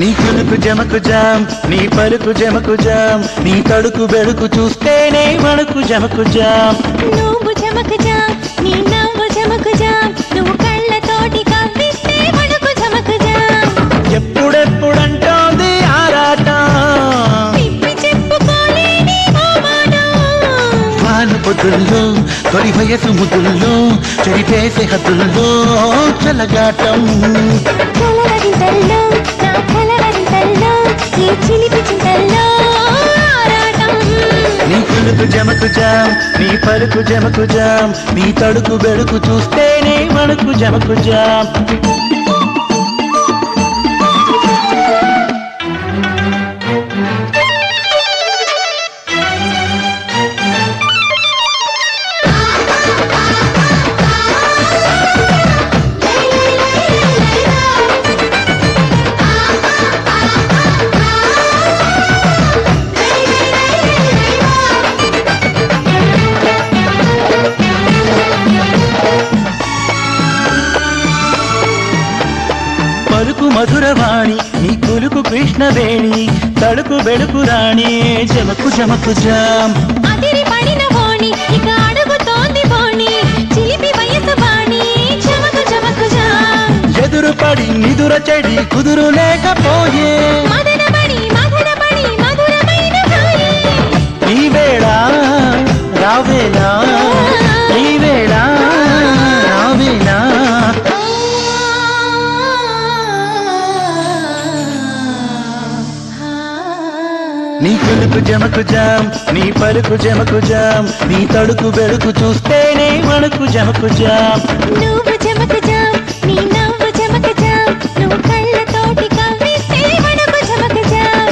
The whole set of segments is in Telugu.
నీ కులుకు జమకు జామ్ నీ పలుకు జమకు జామ్ నీ తడుకు బెడుకు చూస్తేనే మనకు జమకు జామ్ నువ్వు జమకు జామ్ నీ నవ్వు జమకు జామ్ నువ్వు కళ్ళతోటి కవ్విస్తే మనకు జమకు జామ్ ఎప్పుడెప్పుడంటోంది ఆరాటం తిప్పి చెప్పుకోలేని ఓ మాట వాను పొద్దుల్లో తొలి వయసు ముద్దుల్లో చెడిపేసే హద్దుల్లో చల్లగాటం కలవరింతల్లో నా కలవరింతల్లో ఈ చిలిపి చింతల్లో ఆరాటం నీ కులుకు జమకు జామ్ నీ పలుకు జమకు జామ్ నీ తడుకు బెడుకు చూస్తేనే మనకు జమకు జామ్ పలుకు మధురవాణి నీ కులుకు కృష్ణవేణి తడుకు బెడుకు రాణి జమకు జమకు జామ్ అదిరి పడిన బోణి ఇక అడుగుతోంది బోణి చిలిపి వయసు బాణి చమకు చమకు జామ్ ఎదురు పడి నిదుర చెడి కుదురు లేకపోయే మదనమణి మధురమైన హాయి ఈ వేళ రావేలా ఈ వేళ రావేలా నీ కులుకు జమకు జామ్ నీ పలుకు జమకు జామ్ నీ తడుకు బెడుకు చూస్తేనే మనకు జమకు జామ్ నువ్వు జమకు జామ్ నీ నవ్వు జమకు జామ్ నువ్వు కళ్ళతోటి కవ్విస్తే మనకు జమకు జామ్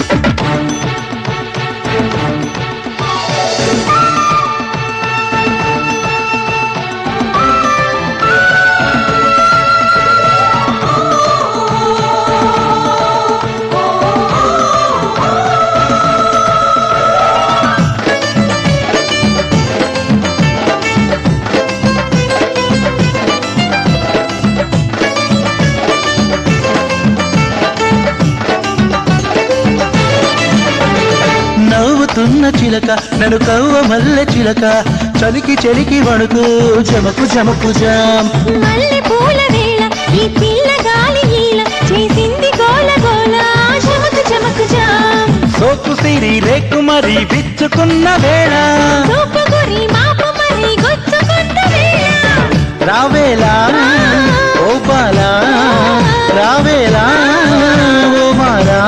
నవ్వుతున్న చిలక నన్ను కవ్వ మల్లె చిలక చలికి చలికి వణుకు జమకు జమకు జామ్ మల్లె పూల వేళ ఈ పిల్ల గాలి ఈల చేసింది గోల గోల చమకు చమకు జామ్ సోకు సిరి రేకు మరి విచ్చుకున్న వేళ చూపు గురి మాపు మరి గుచ్చుకున్న వేళ రావేలా ఓ బాలా రావేలా ఓ మారా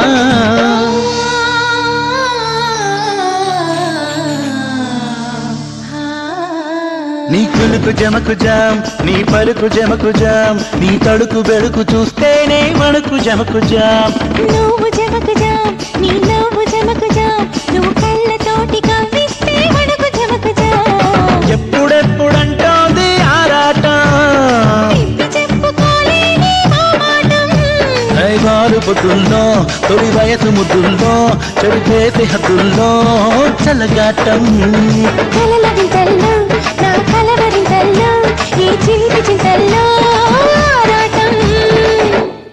నీ కులుకు జమకు జామ్ నీ పలుకు జమకు జామ్ నీ తడుకు బెడుకు చూస్తేనే మనకు జమకు జామ్ నువ్వు జమకు జామ్ నీ నవ్వు జమకు జామ్ నువ్వు కళ్ళతోటి కవ్విస్తే మనకు జమకు జామ్ ఎప్పుడెప్పుడంటోంది ఆరాటం తిప్పి చెప్పుకోలేని ఓ మాట ఐదారు పొద్దుల్లో తొలి వయసు ముద్దుల్లో చెడిపేసే హద్దుల్లో చల్లగాటం కలవరింతల్లో నా కలవరింతల్లో ఈ చిలిపి చింతల్లో